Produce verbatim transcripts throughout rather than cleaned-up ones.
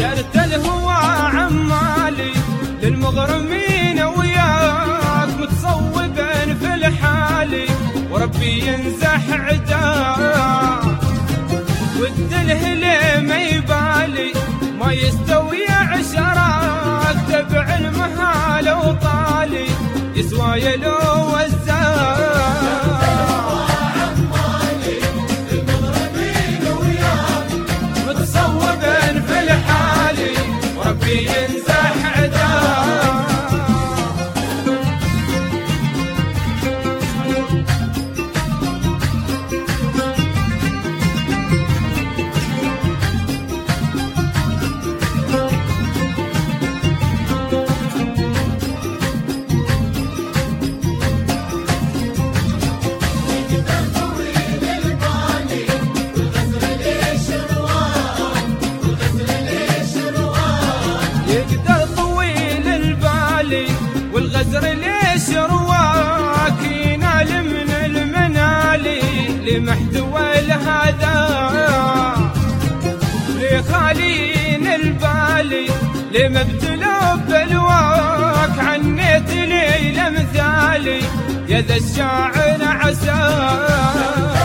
شرت الهوى عمالي للمغرمين وياك متصوبين في الحالي وربي ينزح عداك والدله ليه ما يبالي ما يستوي عشراك تبع المهالة وطالي يسوى لو وزاك متصوبين في الحالي وربي ينزح عداك والغزر ليش رواك ينال من المنالي لمحتوى لهذا لخالين البالي لمبتلى بلواك عنيت لي لمثالي يا ذا الشاعر عساك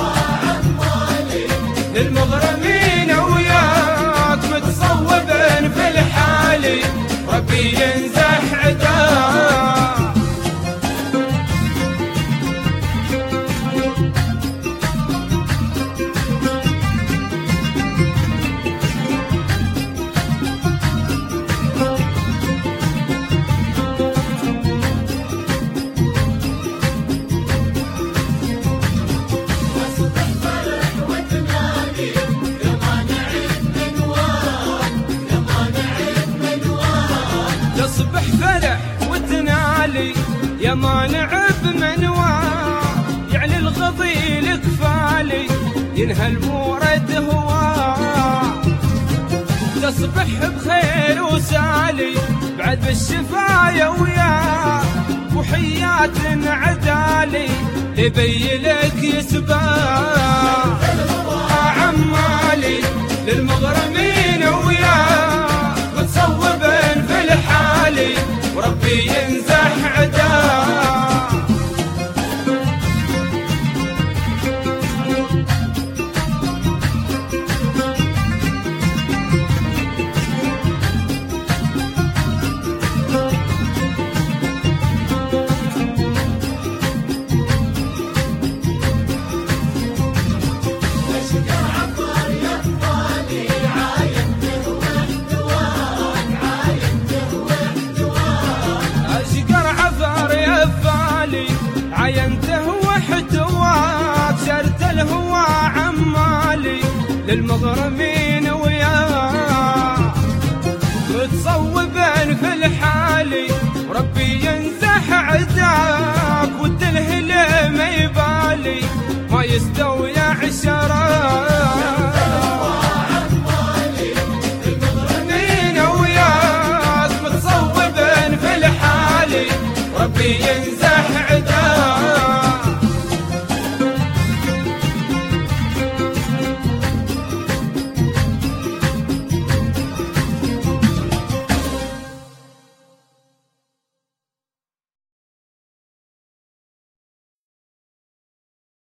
للمغرمين وياك متصوبين في الحالي ربي ينزح عداك تصبح فرح وتنالي يا مانع بمنواه يعني الغضيل كفالي ينهى المورد هواه تصبح بخير وسالي بعد بالشفايا وياه وحيات عدالي يبيلك يسباه عمالي للمغرمين وياه متصوبين في الحالي وربي ينزح عداك عينته وحتواك شرت الهوى عمالي للمغرمين وياك متصوبين في الحالي وربي ينزح عداك والدله ليه ما يبالي ما يستوي عشراك